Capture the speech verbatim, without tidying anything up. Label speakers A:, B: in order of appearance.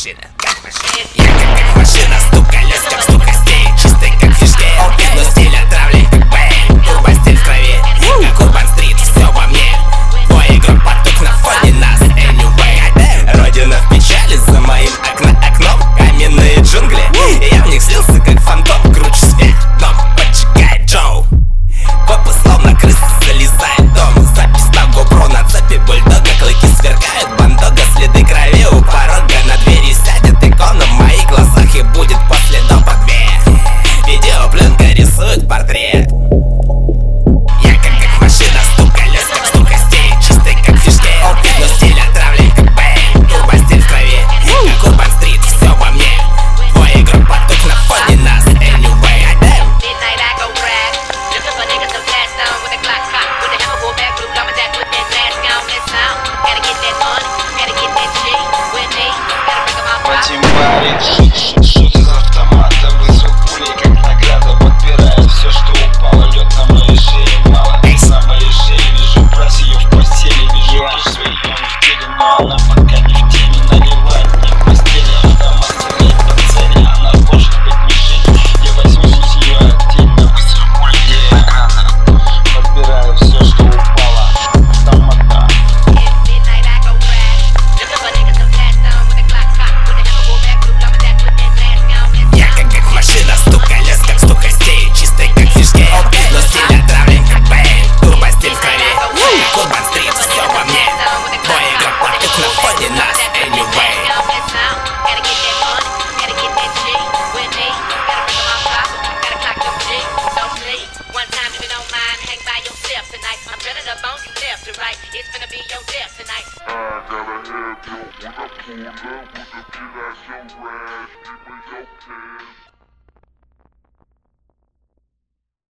A: машина, как машина. Я как, как машина, стук колес, как стук костей, чистый как фишки, но стиль отравлен как Бэйн. Турбо стиль в крови, как Урбан Стрит, все во мне. Твой игрок поток на фоне нас, anyway. Родина в печали, за моим окна окном каменные джунгли, и я в них слился как фантом. Круче свет, дом поджигает Джоу. Попа словно крыса залезает в дом. Запись на GoPro на цепи бульдога, клыки сверкают бандога, следы крови у порога. На двери сядет икона в моих глазах, и будет по следам по две. Видеопленка рисует портрет. Я как, как машина, стук колес, как стук костей, чистый как фишки, но стиль отравлен как Бэйн. Турбо стиль в крови, как Урбан Стрит, все во мне. Твой игрок поток на фоне нас, anyway.
B: Батимбари, шут, шут, шут из автомата, вызвал пули как награда, подбирает все, что упало, лед на моей шее, мало экс на моей шее, вижу прайс ее в постели, вижу лишь свою в деле, но она пока не в теме, наливает мне в постели, автомат стреляет по цели, она может быть мишень, я возьму с ее отдельно, выстрел пули, где награда, подбираю все, что упало, автомата.
A: Стук колес, как стук костей, чистый как фишки, но стиль отравлен как Бэйн. Турбо стиль в крови, как Урбан Стрит, все во мне. Твой игрок поток на фоне нас, anyway.
C: I gotta have you, wanna pull up with a kid, I so rash, give me your cash.